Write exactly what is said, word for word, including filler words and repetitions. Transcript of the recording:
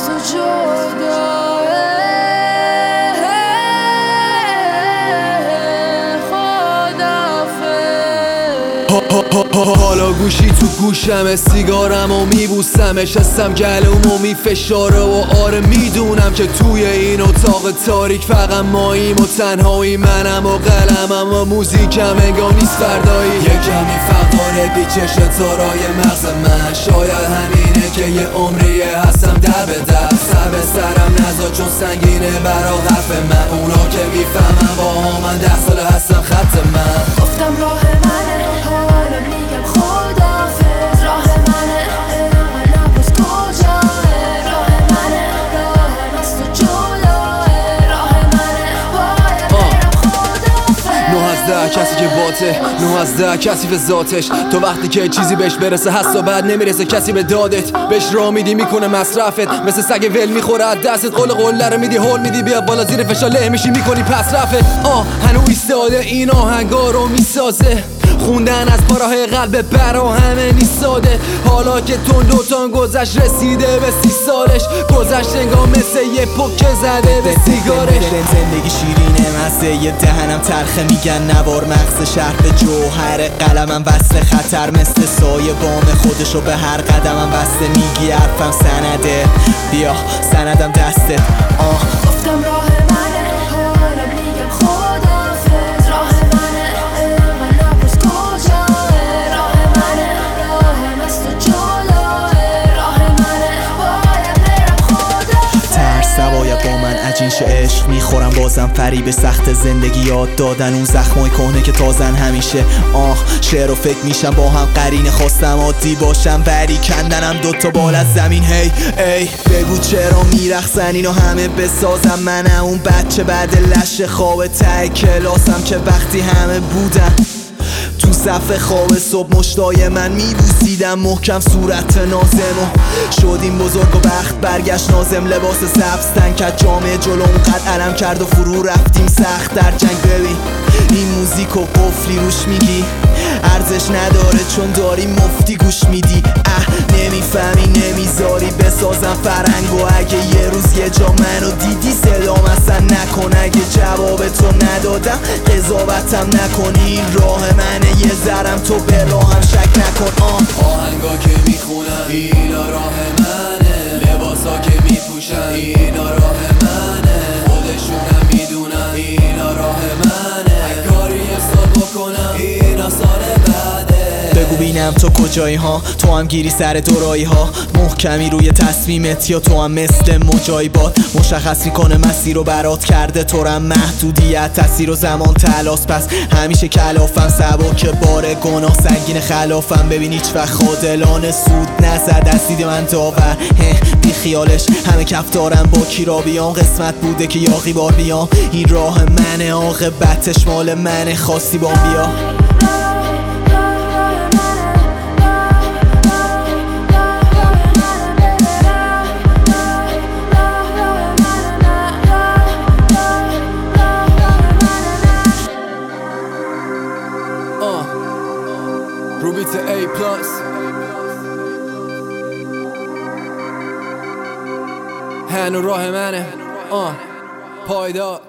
تو جدا حالا گوشی تو گوشمه، سیگارم و میبوسمش، هستم گلوم و میفشاره و آره میدونم که توی این اتاق تاریک فقط ماییم و تنهایی، منم و قلمم و موزیکم انگار نیست فردایی. یه کمی فقاره پیچش تارای مغز من، شاید همینه که یه عمریه هستم در به در، سر به سرم نزا چون سنگینه برا حرف من، اونا که میفهمن با ها من ده ساله هستم خط من. گفتم راه منه، حالا میگم خداحافظ، راه منه نباز کجاه، راه منه راه از تو جلاه، راه منه باید برم خداحافظ. نه از ده کسی که باته، نه از ده کسی به ذاتش، تو وقتی که چیزی بهش برسه هست و بعد نمیرسه کسی به دادت، بهش راه میدی میکنه مصرفت، مثل سگ ول میخوره از دستت، قول قله رو میدی هول میدی بیا بالا زیر فشار له میشی میکنی پس رفت. آه هنو ایستاده این آهنگا رو میسازه، خوندن از پارهای قلب برا همه نیست ساده، حالا که تون دوتان گذشت رسیده به سی سالش، گذشت انگار مثل یه پک زده به سیگارش. زندگی شیرینه مزه یه دهنم ترخه، میگن نوار مغز شهر به جوهر قلمم وصل خطر، مثل سایه بام خودشو به هر قدمم بسته، میگی حرفم سنده بیا سندم دستت. آه گفتم راه منه، حالا میگم خداحافظ، راه منه نباز کجاه، راه منه راه از تو جلاه، راه منه باید برم خداحافظ. ترس سواید با من عجین شه، عشق میخورم بازم فریب سخت زندگی، یاد دادن اون زخمای کهنه که تازن همیشه. آه شعر و فکر میشم با هم قرینه، خواستم عادی باشم ولی کندنم دوتا بال از زمین. هی ای بگو چرا میرخصن اینو همه بسازم، منم اون بچه بعد لش خواب ته کلاسم که وقتی همه بودن تو صف خواب صبح مشتای من میبوسیدم محکم صورت نازمو، شدیم بزرگ و وقت برگشت نازم، لباس سبز تن کرد جامعه جلوم قد علم کرد و فرو رفتیم سخت در جنگ. ببین این موزیک و قفلی روش میگی ارزش نداره چون داری مفتی گوش میدی، اه نمیفهمی نمیذاری بسازم فرنگ، و اگه یه روز یه جا منو دیدی صدام اصلا نکن، اگه جواب تو ندادم قضاوتم نکنی، این راه منه یه ذرم تو به راهم شک نکن. آه آهنگا که میخونن اینا راه منه، لباسا که میپوشن اینا راه منه، خودشونم میدونن اینا راه منه، اگه کاری سال بکنم اینا سال بعده. بگو بینم تو کجایی ها، تو هم گیری سر دورایی ها، محکمی روی تصمیمت یا تو هم مثل مجایبات، مشخص میکنه مسیر رو برات کرده تو هم محدودیت، تاثیر و زمان تلاس، پس همیشه کلافم سبک بار گناه سنگین خلافم، ببین هیچ وقت خادلانه سود نزد از دید من داور، بی خیالش همه کف دارم با کی را بیام، قسمت بوده که یاقی بار بیام، این راه منه عاقبتش مال منه، خواستی با بیا. روبیت ای پلاس هنو راه منه آه پایدار.